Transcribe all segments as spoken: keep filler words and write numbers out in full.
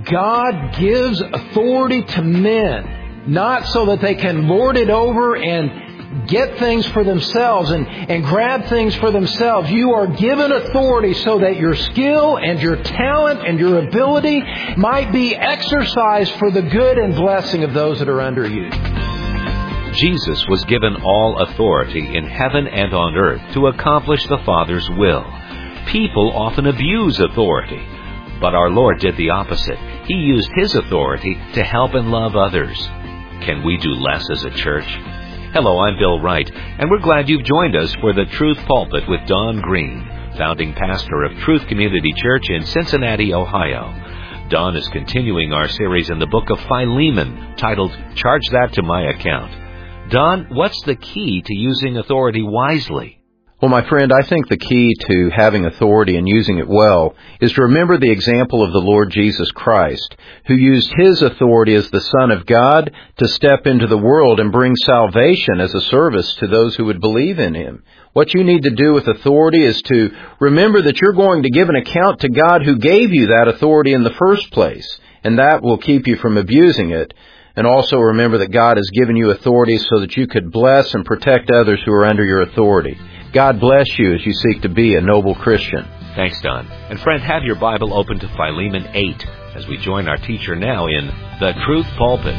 God gives authority to men, not so that they can lord it over and get things for themselves and, and grab things for themselves. You are given authority so that your skill and your talent and your ability might be exercised for the good and blessing of those that are under you. Jesus was given all authority in heaven and on earth to accomplish the Father's will. People often abuse authority, but our Lord did the opposite. He used His authority to help and love others. Can we do less as a church? Hello, I'm Bill Wright, and we're glad you've joined us for the Truth Pulpit with Don Green, founding pastor of Truth Community Church in Cincinnati, Ohio. Don is continuing our series in the book of Philemon, titled Charge That to My Account. Don, what's the key to using authority wisely? Well, my friend, I think the key to having authority and using it well is to remember the example of the Lord Jesus Christ, who used His authority as the Son of God to step into the world and bring salvation as a service to those who would believe in Him. What you need to do with authority is to remember that you're going to give an account to God who gave you that authority in the first place, and that will keep you from abusing it. And also remember that God has given you authority so that you could bless and protect others who are under your authority. God bless you as you seek to be a noble Christian. Thanks, Don. And friend, have your Bible open to Philemon eight as we join our teacher now in the Truth Pulpit.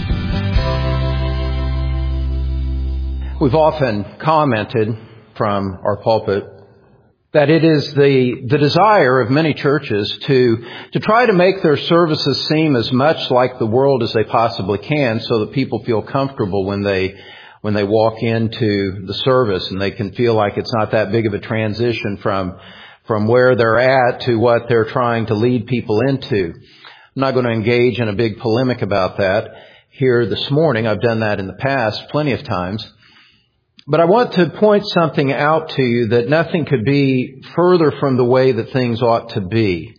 We've often commented from our pulpit that it is the, the desire of many churches to, to try to make their services seem as much like the world as they possibly can so that people feel comfortable when they when they walk into the service and they can feel like it's not that big of a transition from from where they're at to what they're trying to lead people into. I'm not going to engage in a big polemic about that here this morning. I've done that in the past plenty of times. But I want to point something out to you that nothing could be further from the way that things ought to be.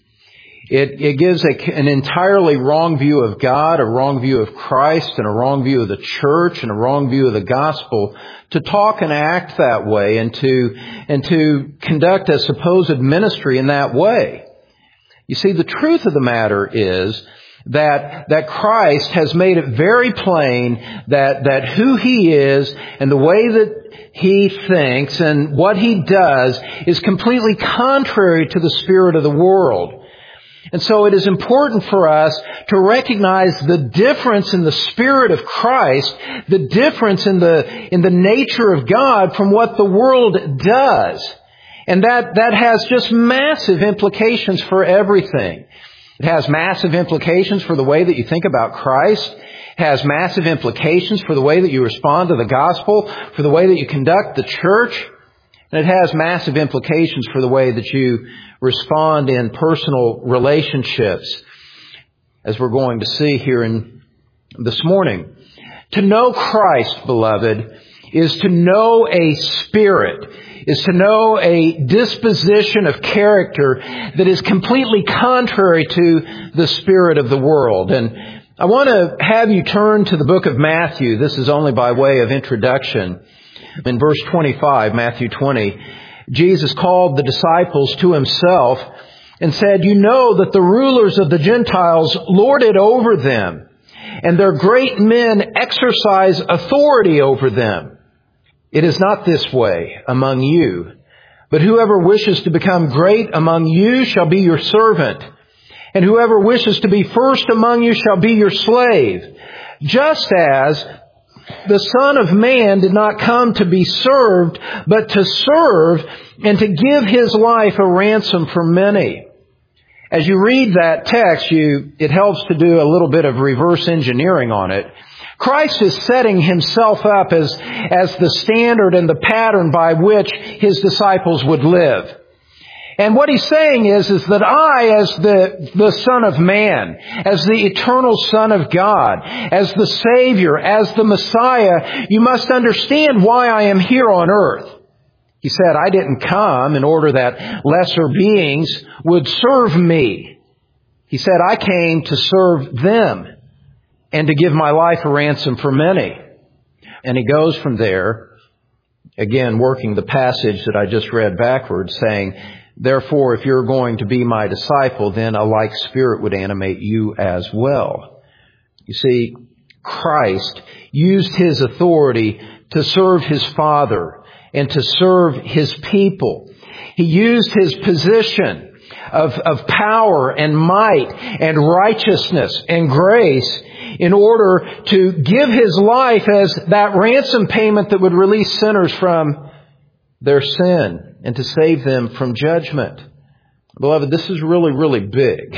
It, it gives a, an entirely wrong view of God, a wrong view of Christ, and a wrong view of the church, and a wrong view of the gospel to talk and act that way and to, and to conduct a supposed ministry in that way. You see, the truth of the matter is that, that Christ has made it very plain that, that who He is and the way that He thinks and what He does is completely contrary to the spirit of the world. And so it is important for us to recognize the difference in the Spirit of Christ, the difference in the, in the nature of God from what the world does. And that, that has just massive implications for everything. It has massive implications for the way that you think about Christ. It has massive implications for the way that you respond to the gospel, for the way that you conduct the church. And it has massive implications for the way that you respond in personal relationships, as we're going to see here in this morning. To know Christ, beloved, is to know a spirit, is to know a disposition of character that is completely contrary to the spirit of the world. And I want to have you turn to the book of Matthew. This is only by way of introduction. In verse twenty-five, Matthew twenty, Jesus called the disciples to Himself and said, "You know that the rulers of the Gentiles lord it over them, and their great men exercise authority over them. It is not this way among you, but whoever wishes to become great among you shall be your servant, and whoever wishes to be first among you shall be your slave, just as the Son of Man did not come to be served, but to serve and to give His life a ransom for many." As you read that text, you, it helps to do a little bit of reverse engineering on it. Christ is setting Himself up as, as the standard and the pattern by which His disciples would live. And what He's saying is, is that I, as the, the Son of Man, as the eternal Son of God, as the Savior, as the Messiah, you must understand why I am here on earth. He said, I didn't come in order that lesser beings would serve me. He said, I came to serve them and to give my life a ransom for many. And He goes from there, again, working the passage that I just read backwards, saying, Therefore, if you're going to be my disciple, then a like spirit would animate you as well. You see, Christ used His authority to serve His Father and to serve His people. He used His position of, of power and might and righteousness and grace in order to give His life as that ransom payment that would release sinners from their sin and to save them from judgment. Beloved, this is really, really big.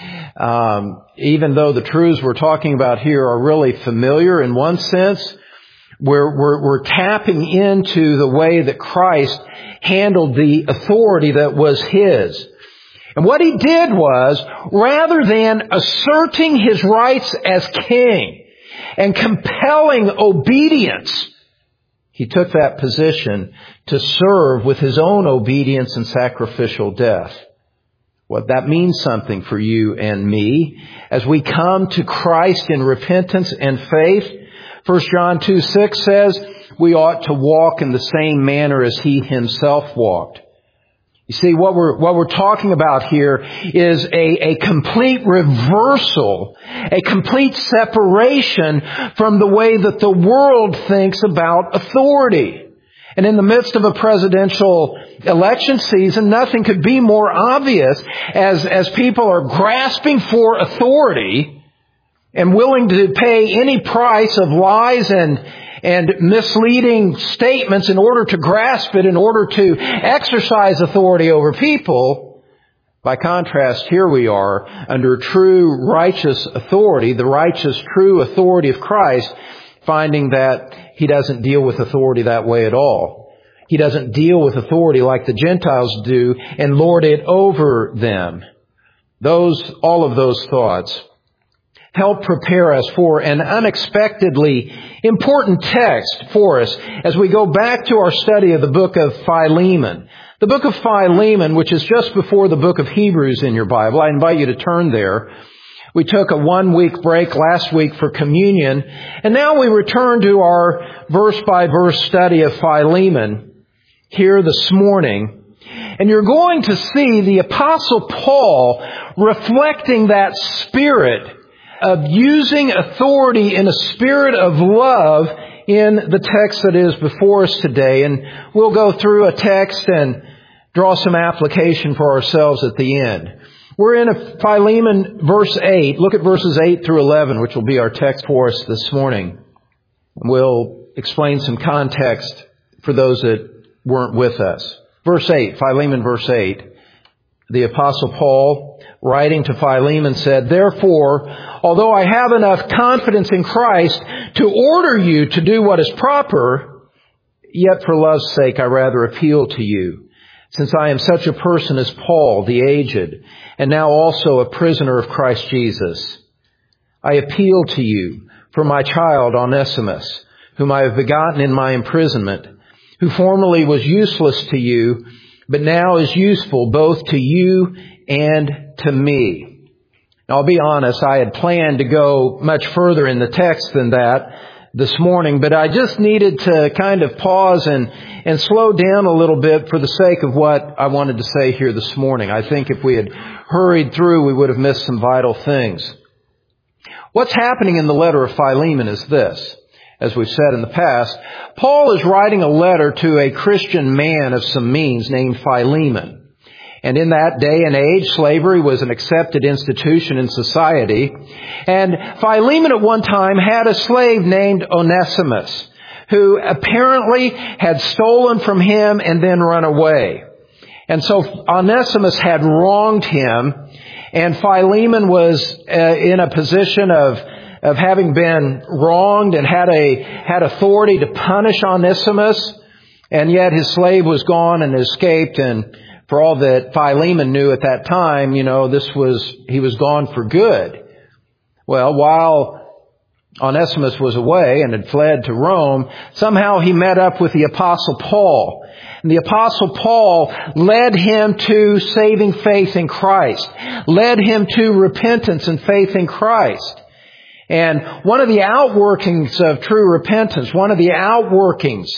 um, even though the truths we're talking about here are really familiar in one sense, we're, we're, we're tapping into the way that Christ handled the authority that was His. And what He did was, rather than asserting His rights as king and compelling obedience, He took that position to serve with His own obedience and sacrificial death. What that means something for you and me as we come to Christ in repentance and faith. First John two six says we ought to walk in the same manner as He Himself walked. You see, what we're, what we're talking about here is a, a complete reversal, a complete separation from the way that the world thinks about authority. And in the midst of a presidential election season, nothing could be more obvious as, as people are grasping for authority and willing to pay any price of lies and and misleading statements in order to grasp it, in order to exercise authority over people. By contrast, here we are under true righteous authority, the righteous true authority of Christ, finding that He doesn't deal with authority that way at all. He doesn't deal with authority like the Gentiles do and lord it over them. Those, all of those thoughts help prepare us for an unexpectedly important text for us as we go back to our study of the book of Philemon. The book of Philemon, which is just before the book of Hebrews in your Bible. I invite you to turn there. We took a one-week break last week for communion, and now we return to our verse-by-verse study of Philemon here this morning. And you're going to see the Apostle Paul reflecting that spirit of using authority in a spirit of love in the text that is before us today. And we'll go through a text and draw some application for ourselves at the end. We're in a Philemon verse eight. Look at verses eight through eleven, which will be our text for us this morning. We'll explain some context for those that weren't with us. Verse eight, Philemon verse eight. The Apostle Paul, writing to Philemon, said, "Therefore, although I have enough confidence in Christ to order you to do what is proper, yet for love's sake I rather appeal to you, since I am such a person as Paul, the aged, and now also a prisoner of Christ Jesus. I appeal to you for my child Onesimus, whom I have begotten in my imprisonment, who formerly was useless to you, but now is useful both to you and to me." Now, I'll be honest, I had planned to go much further in the text than that this morning, but I just needed to kind of pause and, and slow down a little bit for the sake of what I wanted to say here this morning. I think if we had hurried through, we would have missed some vital things. What's happening in the letter of Philemon is this. As we've said in the past, Paul is writing a letter to a Christian man of some means named Philemon. And in that day and age, slavery was an accepted institution in society. And Philemon at one time had a slave named Onesimus, who apparently had stolen from him and then run away. And so Onesimus had wronged him, and Philemon was uh, in a position of of having been wronged and had a had authority to punish Onesimus, and yet his slave was gone and escaped, and for all that Philemon knew at that time, you know, this was he was gone for good. Well, while Onesimus was away and had fled to Rome, somehow he met up with the Apostle Paul. And the Apostle Paul led him to saving faith in Christ, led him to repentance and faith in Christ. And one of the outworkings of true repentance, one of the outworkings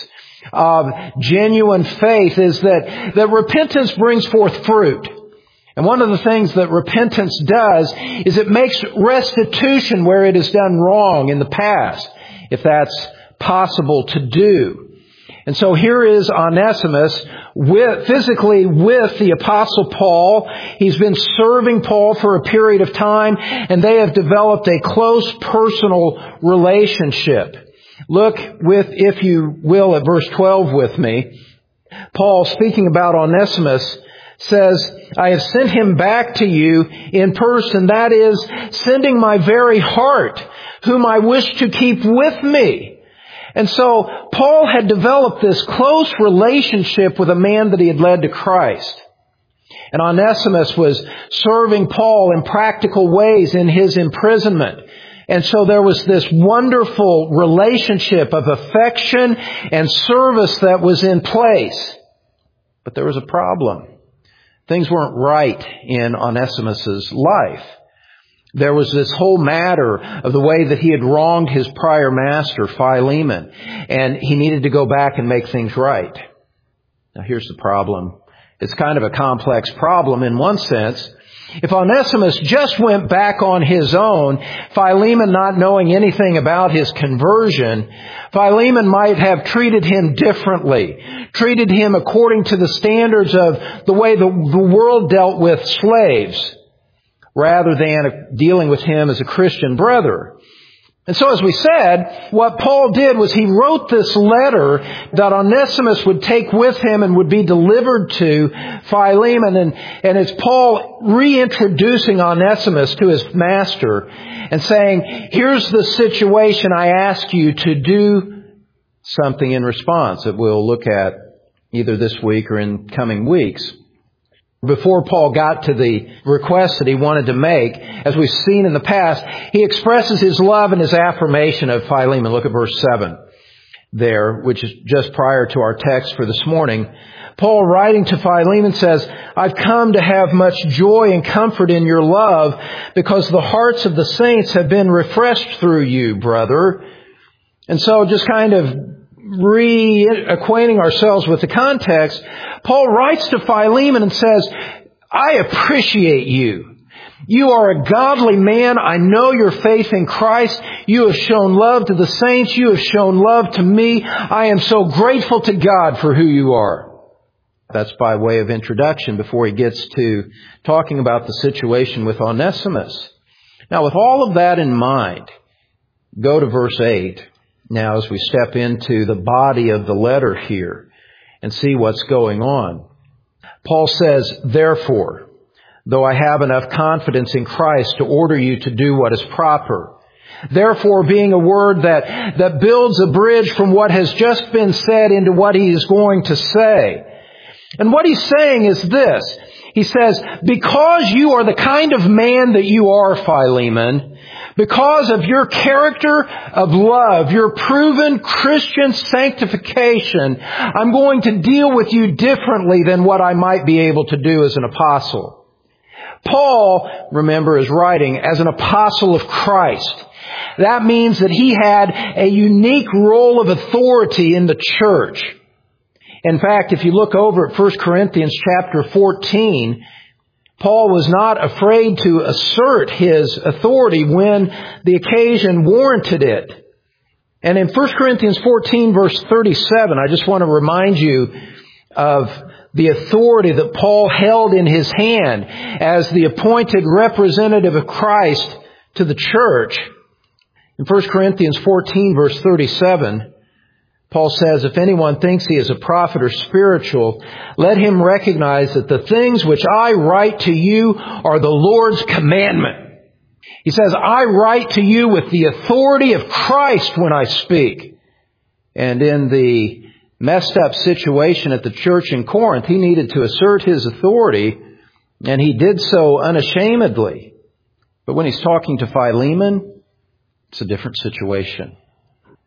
of genuine faith is that, that repentance brings forth fruit. And one of the things that repentance does is it makes restitution where it is done wrong in the past, if that's possible to do. And so here is Onesimus with, physically with the Apostle Paul. He's been serving Paul for a period of time, and they have developed a close personal relationship. Look with, if you will, at verse twelve with me. Paul, speaking about Onesimus, says, I have sent him back to you in person, that is, sending my very heart, whom I wish to keep with me. And so Paul had developed this close relationship with a man that he had led to Christ. And Onesimus was serving Paul in practical ways in his imprisonment. And so there was this wonderful relationship of affection and service that was in place. But there was a problem. Things weren't right in Onesimus's life. There was this whole matter of the way that he had wronged his prior master, Philemon, and he needed to go back and make things right. Now here's the problem. It's kind of a complex problem in one sense. If Onesimus just went back on his own, Philemon not knowing anything about his conversion, Philemon might have treated him differently, treated him according to the standards of the way the, the world dealt with slaves, rather than dealing with him as a Christian brother. And so as we said, what Paul did was he wrote this letter that Onesimus would take with him and would be delivered to Philemon. And, and it's Paul reintroducing Onesimus to his master and saying, here's the situation, I ask you to do something in response that we'll look at either this week or in coming weeks. Before Paul got to the request that he wanted to make, as we've seen in the past, he expresses his love and his affirmation of Philemon. Look at verse seven there, which is just prior to our text for this morning. Paul, writing to Philemon, says, I've come to have much joy and comfort in your love because the hearts of the saints have been refreshed through you, brother. And so just kind of reacquainting ourselves with the context, Paul writes to Philemon and says, I appreciate you. You are a godly man. I know your faith in Christ. You have shown love to the saints. You have shown love to me. I am so grateful to God for who you are. That's by way of introduction before he gets to talking about the situation with Onesimus. Now, with all of that in mind, go to verse eight. Now, as we step into the body of the letter here and see what's going on. Paul says, therefore, though I have enough confidence in Christ to order you to do what is proper. Therefore, being a word that, that builds a bridge from what has just been said into what he is going to say. And what he's saying is this. He says, because you are the kind of man that you are, Philemon, because of your character of love, your proven Christian sanctification, I'm going to deal with you differently than what I might be able to do as an apostle. Paul, remember, is writing as an apostle of Christ. That means that he had a unique role of authority in the church. In fact, if you look over at First Corinthians chapter fourteen, Paul was not afraid to assert his authority when the occasion warranted it. And in First Corinthians fourteen, verse thirty-seven, I just want to remind you of the authority that Paul held in his hand as the appointed representative of Christ to the church. In First Corinthians fourteen, verse thirty-seven, Paul says, if anyone thinks he is a prophet or spiritual, let him recognize that the things which I write to you are the Lord's commandment. He says, I write to you with the authority of Christ when I speak. And in the messed up situation at the church in Corinth, he needed to assert his authority, and he did so unashamedly. But when he's talking to Philemon, it's a different situation.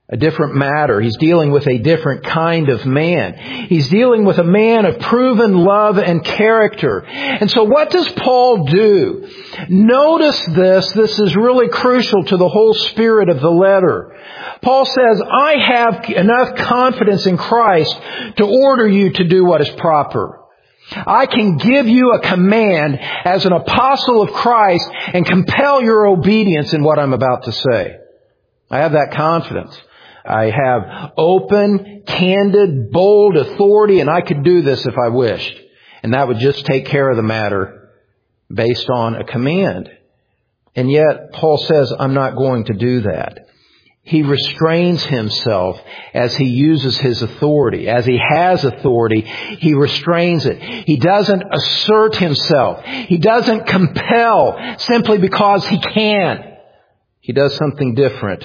a different matter. He's dealing with a different kind of man. He's dealing with a man of proven love and character. And so what does Paul do? Notice this. This is really crucial to the whole spirit of the letter. Paul says, I have enough confidence in Christ to order you to do what is proper. I can give you a command as an apostle of Christ and compel your obedience in what I'm about to say. I have that confidence. I have open, candid, bold authority, and I could do this if I wished. And that would just take care of the matter based on a command. And yet, Paul says, I'm not going to do that. He restrains himself as he uses his authority. As he has authority, he restrains it. He doesn't assert himself. He doesn't compel simply because he can. He does something different.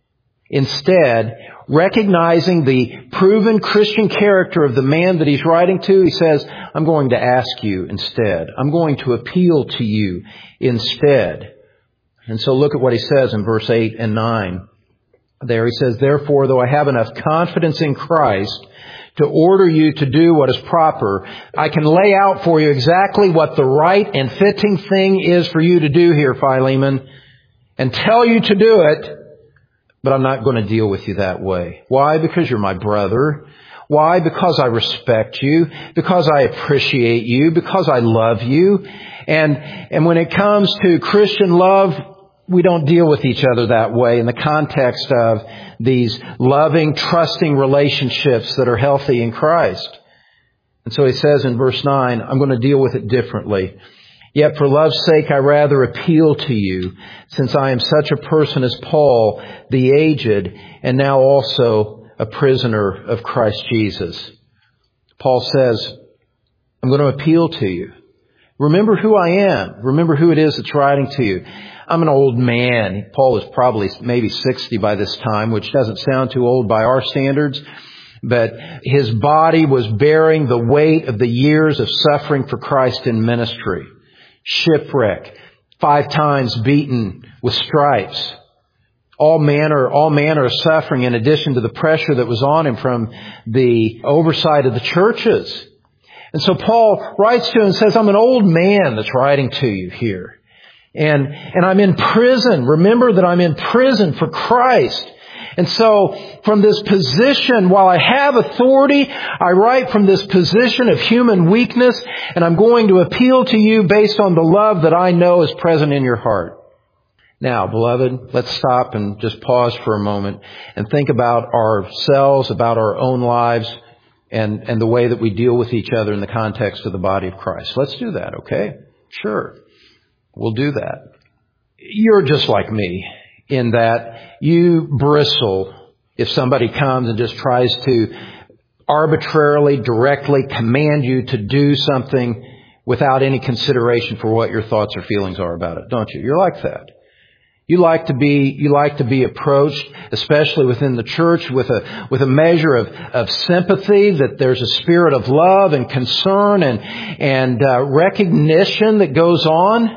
Instead, recognizing the proven Christian character of the man that he's writing to, he says, I'm going to ask you instead. I'm going to appeal to you instead. And so look at what he says in verse eight and nine. There he says, therefore, though I have enough confidence in Christ to order you to do what is proper, I can lay out for you exactly what the right and fitting thing is for you to do here, Philemon, and tell you to do it. But I'm not going to deal with you that way. Why? Because you're my brother. Why? Because I respect you. Because I appreciate you. Because I love you. And, and when it comes to Christian love, we don't deal with each other that way in the context of these loving, trusting relationships that are healthy in Christ. And so he says in verse nine, I'm going to deal with it differently. Yet for love's sake, I rather appeal to you, since I am such a person as Paul, the aged, and now also a prisoner of Christ Jesus. Paul says, I'm going to appeal to you. Remember who I am. Remember who it is that's writing to you. I'm an old man. Paul is probably maybe sixty by this time, which doesn't sound too old by our standards. But his body was bearing the weight of the years of suffering for Christ in ministry. Shipwreck, five times beaten with stripes, all manner, all manner of suffering in addition to the pressure that was on him from the oversight of the churches. And so Paul writes to him and says, I'm an old man that's writing to you here. And, and I'm in prison. Remember that I'm in prison for Christ. And so from this position, while I have authority, I write from this position of human weakness, and I'm going to appeal to you based on the love that I know is present in your heart. Now, beloved, let's stop and just pause for a moment and think about ourselves, about our own lives, and, and the way that we deal with each other in the context of the body of Christ. Let's do that, okay? Sure. We'll do that. You're just like me in that you bristle if somebody comes and just tries to arbitrarily, directly command you to do something without any consideration for what your thoughts or feelings are about it, don't you? You're like that. You like to be, you like to be approached, especially within the church, with a, with a measure of, of sympathy, that there's a spirit of love and concern and, and, uh, recognition that goes on.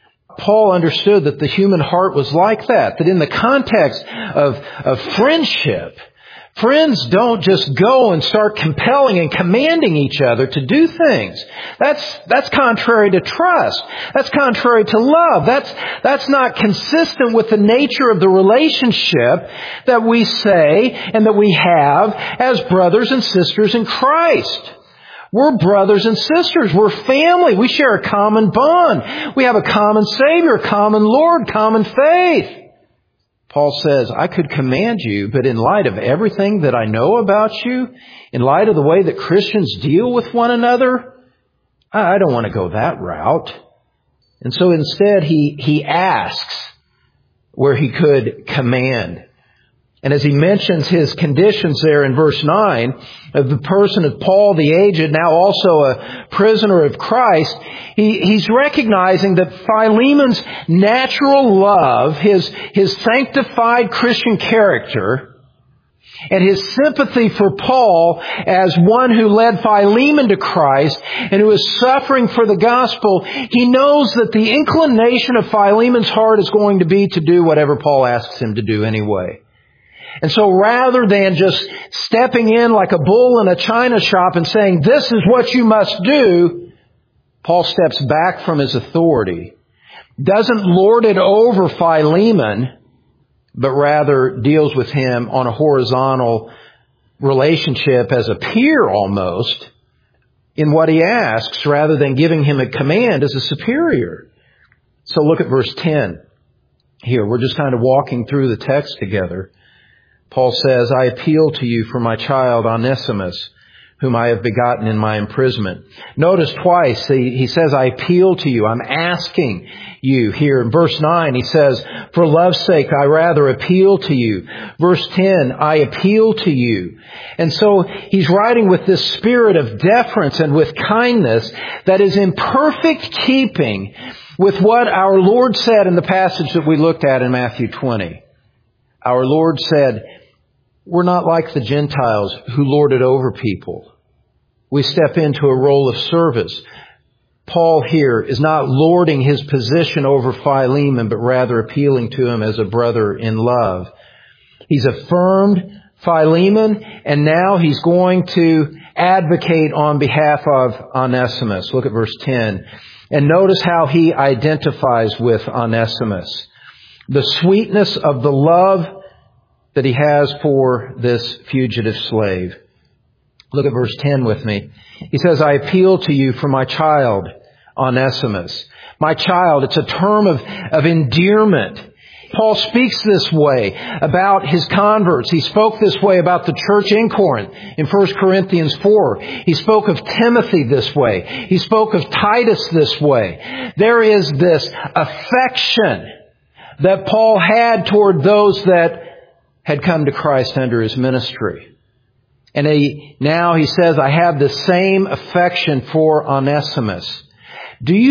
Paul understood that the human heart was like that, that in the context of, of friendship, friends don't just go and start compelling and commanding each other to do things. That's, that's contrary to trust. That's contrary to love. That's, that's not consistent with the nature of the relationship that we say and that we have as brothers and sisters in Christ. We're brothers and sisters. We're family. We share a common bond. We have a common Savior, a common Lord, common faith. Paul says, I could command you, but in light of everything that I know about you, in light of the way that Christians deal with one another, I don't want to go that route. And so instead, he, he asks where he could command. And as he mentions his conditions there in verse nine, of the person of Paul the aged, now also a prisoner of Christ, he, he's recognizing that Philemon's natural love, his, his sanctified Christian character, and his sympathy for Paul as one who led Philemon to Christ and who is suffering for the gospel, he knows that the inclination of Philemon's heart is going to be to do whatever Paul asks him to do anyway. And so rather than just stepping in like a bull in a china shop and saying, this is what you must do, Paul steps back from his authority, doesn't lord it over Philemon, but rather deals with him on a horizontal relationship as a peer almost in what he asks, rather than giving him a command as a superior. So look at verse ten here. We're just kind of walking through the text together. Paul says, I appeal to you for my child Onesimus, whom I have begotten in my imprisonment. Notice twice he, he says, I appeal to you. I'm asking you here. In verse nine, he says, for love's sake, I rather appeal to you. Verse ten, I appeal to you. And so he's writing with this spirit of deference and with kindness that is in perfect keeping with what our Lord said in the passage that we looked at in Matthew twenty. Our Lord said, we're not like the Gentiles who lord it over people. We step into a role of service. Paul here is not lording his position over Philemon, but rather appealing to him as a brother in love. He's affirmed Philemon, and now he's going to advocate on behalf of Onesimus. Look at verse ten. And notice how he identifies with Onesimus. The sweetness of the love that he has for this fugitive slave. Look at verse ten with me. He says, I appeal to you for my child, Onesimus. My child, it's a term of, of endearment. Paul speaks this way about his converts. He spoke this way about the church in Corinth in First Corinthians four. He spoke of Timothy this way. He spoke of Titus this way. There is this affection that Paul had toward those that had come to Christ under his ministry. And he, now he says, I have the same affection for Onesimus. Do you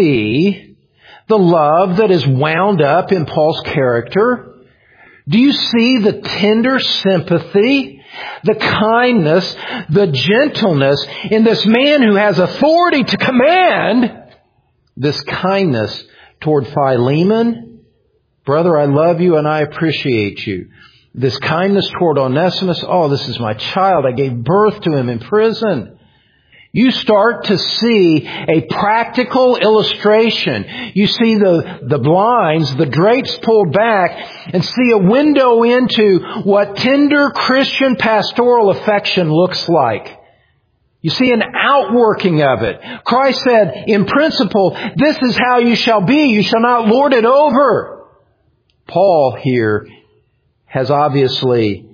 see the love that is wound up in Paul's character? Do you see the tender sympathy, the kindness, the gentleness in this man who has authority to command? This kindness toward Philemon. Brother, I love you and I appreciate you. This kindness toward Onesimus. Oh, this is my child. I gave birth to him in prison. You start to see a practical illustration. You see the, the blinds, the drapes pulled back, and see a window into what tender Christian pastoral affection looks like. You see an outworking of it. Christ said, in principle, this is how you shall be. You shall not lord it over. Paul here has obviously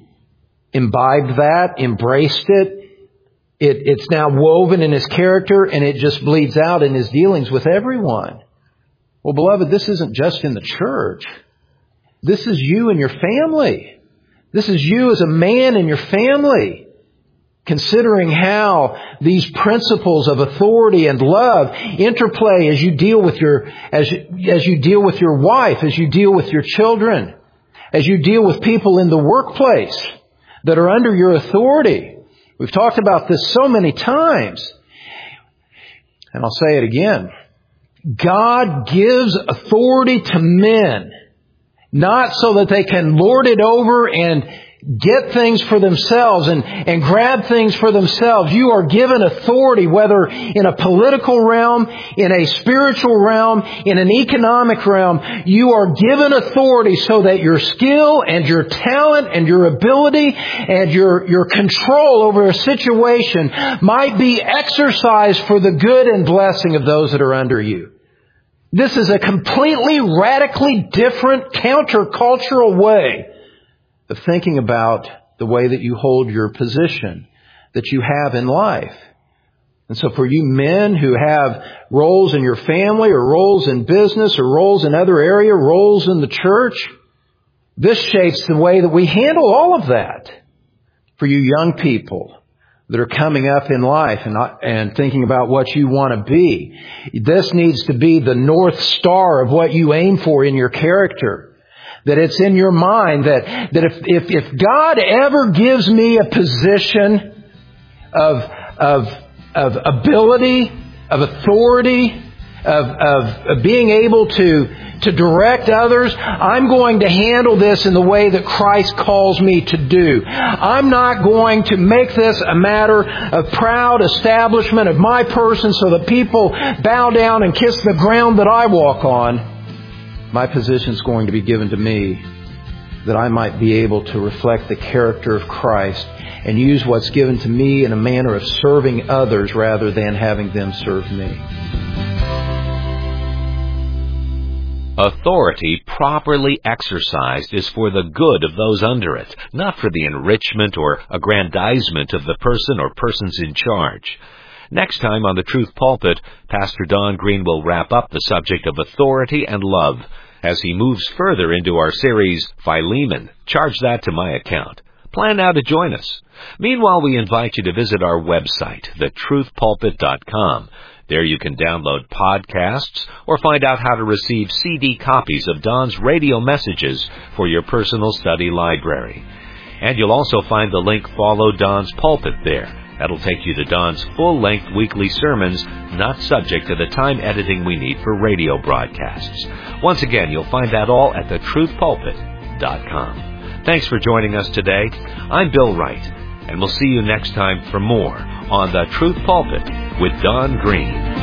imbibed that, embraced it. It, it's now woven in his character, and it just bleeds out in his dealings with everyone. Well, beloved, this isn't just in the church. This is you and your family. This is you as a man and your family. Considering how these principles of authority and love interplay as you deal with your, as you, as you deal with your wife, as you deal with your children, as you deal with people in the workplace that are under your authority. We've talked about this so many times. And I'll say it again. God gives authority to men, not so that they can lord it over and get things for themselves and, and grab things for themselves. You are given authority, whether in a political realm, in a spiritual realm, in an economic realm. You are given authority so that your skill and your talent and your ability and your, your control over a situation might be exercised for the good and blessing of those that are under you. This is a completely, radically different, countercultural way of thinking about the way that you hold your position that you have in life. And so for you men who have roles in your family or roles in business or roles in other area, roles in the church, this shapes the way that we handle all of that. For you young people that are coming up in life and, and thinking about what you want to be, this needs to be the North Star of what you aim for in your character. That it's in your mind that, that if, if, if God ever gives me a position of, of, of ability, of authority, of, of, of being able to, to direct others. I'm going to handle this in the way that Christ calls me to do. I'm not going to make this a matter of proud establishment of my person so that people bow down and kiss the ground that I walk on. My position is going to be given to me that I might be able to reflect the character of Christ and use what's given to me in a manner of serving others rather than having them serve me. Authority properly exercised is for the good of those under it, not for the enrichment or aggrandizement of the person or persons in charge. Next time on the Truth Pulpit, Pastor Don Green will wrap up the subject of authority and love as he moves further into our series, Philemon. Charge that to my account. Plan now to join us. Meanwhile, we invite you to visit our website, the truth pulpit dot com. There you can download podcasts or find out how to receive C D copies of Don's radio messages for your personal study library. And you'll also find the link Follow Don's Pulpit there. That'll take you to Don's full-length weekly sermons, not subject to the time editing we need for radio broadcasts. Once again, you'll find that all at the truth pulpit dot com. Thanks for joining us today. I'm Bill Wright, and we'll see you next time for more on the Truth Pulpit with Don Green.